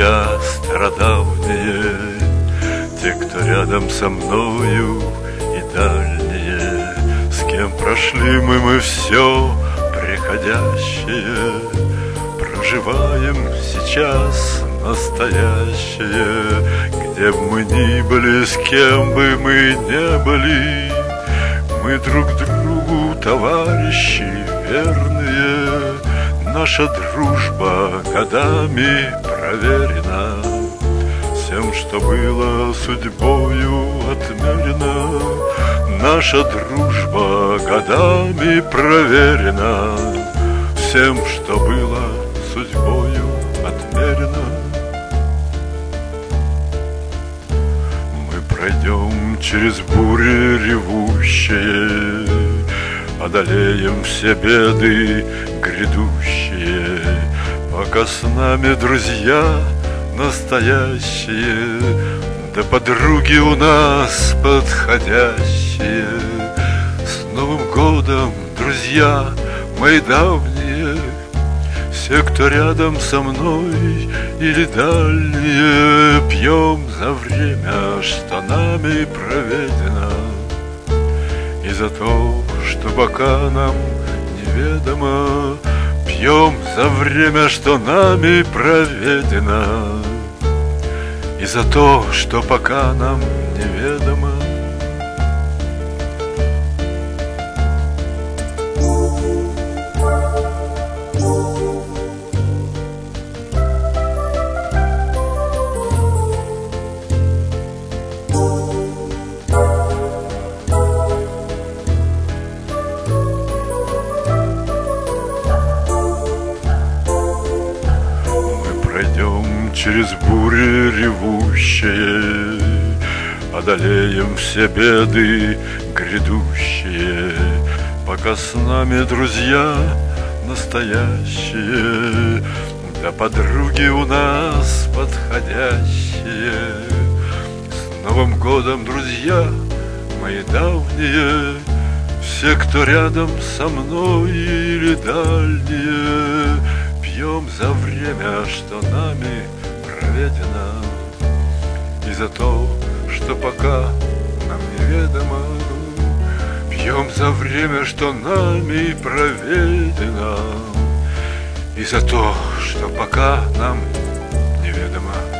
друзья стародавние, те, кто рядом со мною и дальние, с кем прошли мы все приходящее, проживаем сейчас настоящее. Где бы мы ни были, с кем бы мы не были, мы друг другу товарищи верные. Наша дружба годами проверена, всем, что было судьбою отмерено. Наша дружба годами проверена, всем, что было судьбою отмерено. Мы пройдем через бури ревущие, одолеем все беды грядущие, пока с нами друзья настоящие, да подруги у нас подходящие. С Новым годом, друзья мои давние, все, кто рядом со мной или дальние, пьем за время, что нами проведено, и за то, что пока нам неведомо. Пьем за время, что нами проведено, и за то, что пока нам неведомо. Пройдем через бури ревущие, одолеем все беды грядущие, пока с нами друзья настоящие, да подруги у нас подходящие. С Новым годом, друзья мои давние, все, кто рядом со мной или дальние, пьем за время, что нами проведено, и за то, что пока нам неведомо. Пьем за время, что нами проведено, и за то, что пока нам неведомо.